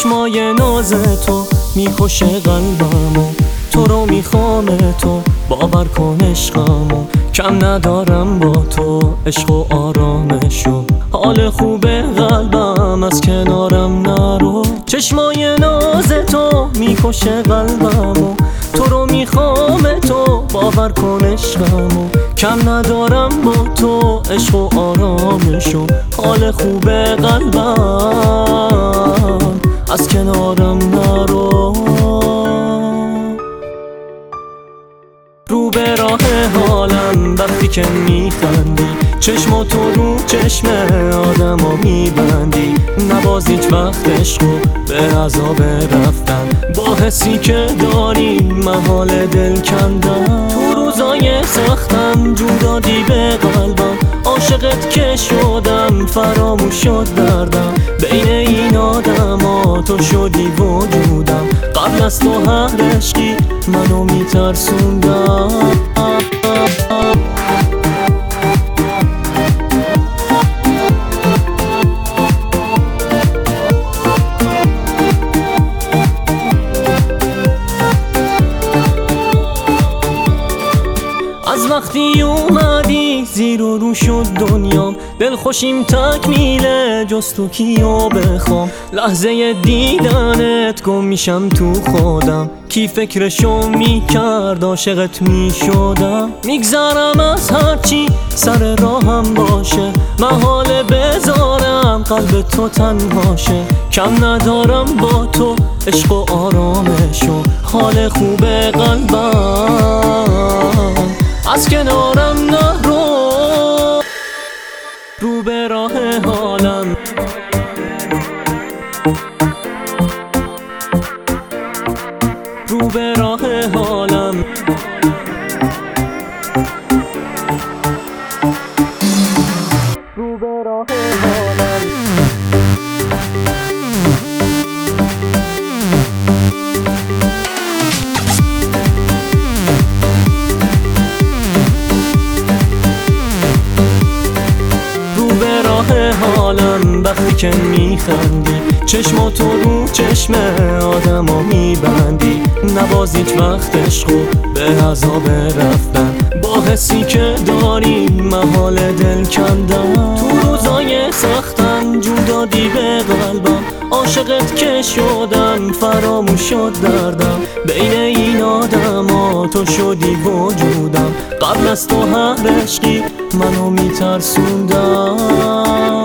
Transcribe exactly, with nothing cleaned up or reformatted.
چشمای ناز تو میکشه قلبمو، تو رو میخوام تو باور کن عشقمو، کم ندارم با تو عشق و آرامشو، حال خوبه قلبم از کنارم نرو. چشمای ناز تو میکشه قلبمو، تو رو میخوام تو باور کن عشقمو، کم ندارم با تو عشق و آرامشو، حال خوبه قلبم از کنارم نرو. رو به راه حالم وقتی که میخندی، چشم تو رو چشم آدمو میبندی، نباز هیچ وقت عشقو به عذاب رفتن، با حسی که داری محال دل کندن. تو روزای سختم جو دادی به قلبم، عاشقت که شدم فراموش شد دردم، بین این آدما تو شدی وجودم، قبل از تو هر عشقی منو میترسوندم. از وقتی اومدی زیر و رو شد دنیام، دل خوشیم تکمیله جز تو کیو بخوام، لحظه دیدنت گم میشم تو خودم، کی فکرشو میکرد عاشقت میشدم. میگذرم از هرچی سر راهم باشه، محاله بذارم قلب تو تنهاشه، کم ندارم با تو عشق و آرامشو، حال خوبه قلبم از کنارم نرو. رو به راه حالم رو به راه حالم رو به راه حالم حالم وقتی که میخندی، چشم تو رو چشم آدمو میبندی، نباز هیچ وقت عشقو به عذاب رفتن، با حسی که داری محال دل کندن. تو روزای سختم جو دادی به قلبم، عاشقت که شدم فراموش شد دردم، بین این آدما تو شدی وجودم، قبل از تو هر عشقی منو میترسوندم.